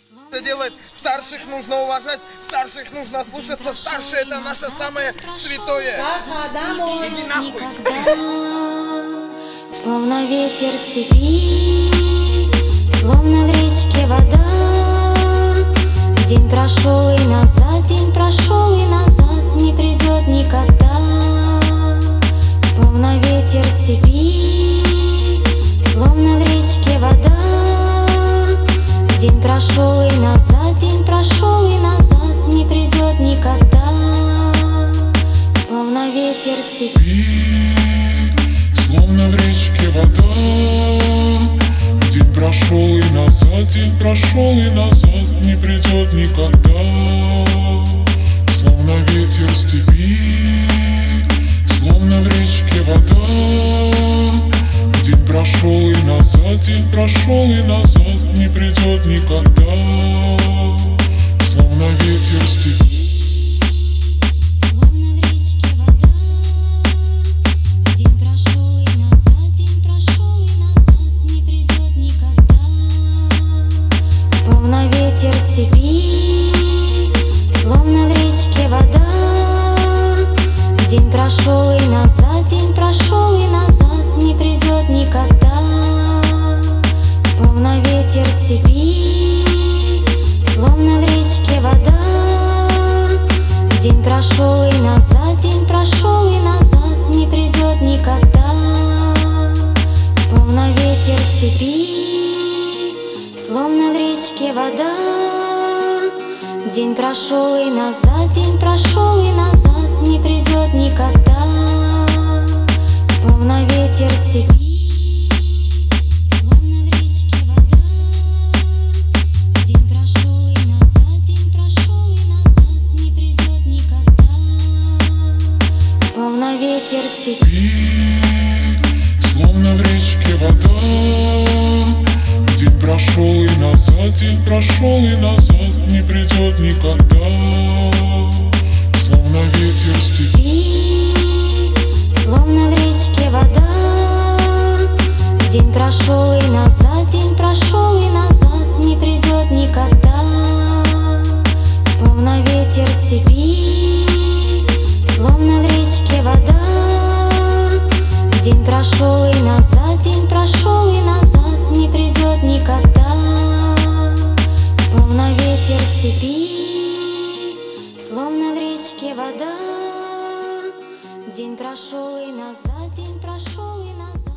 Это делает. Старших нужно уважать, старших нужно слушаться. Старшие — это наше самое святое. Иди нахуй. Словно ветер степи, словно в речке вода. День прошел и назад, день прошел и назад не придет никогда. Словно ветер степи, словно в речке вода. День прошел и назад, день прошел и назад не придет никогда. Словно ветер степи, словно в речке вода. День прошел и назад, день прошел и назад не придет никогда. Словно ветер степи, словно в речке вода. День прошел и назад, день прошел и назад не придет никогда. Словно ветер степи. Словно ветер степи, словно в речке вода. День прошел и назад, день прошел и назад не придет никогда. Словно ветер степи, словно в речке вода. День прошел и назад, день прошел и назад не придет никогда. Словно ветер степи, словно в речке вода. День прошел и назад, день прошел и назад не придет никогда. Словно ветер степи, словно в речке вода. День прошел и назад, день прошел и назад не придет никогда. Словно ветер степи, Словно в речке вода. День прошел и назад, день прошел и назад не придет никогда. Словно ветер степи, словно в речке вода. День прошел и назад, день прошел и назад не придет никогда. Словно ветер степи, словно в речке вода. День прошел и назад, день прошел и назад не придет никогда. Словно ветер степи, словно в речке вода. День прошел и назад, день прошел и назад.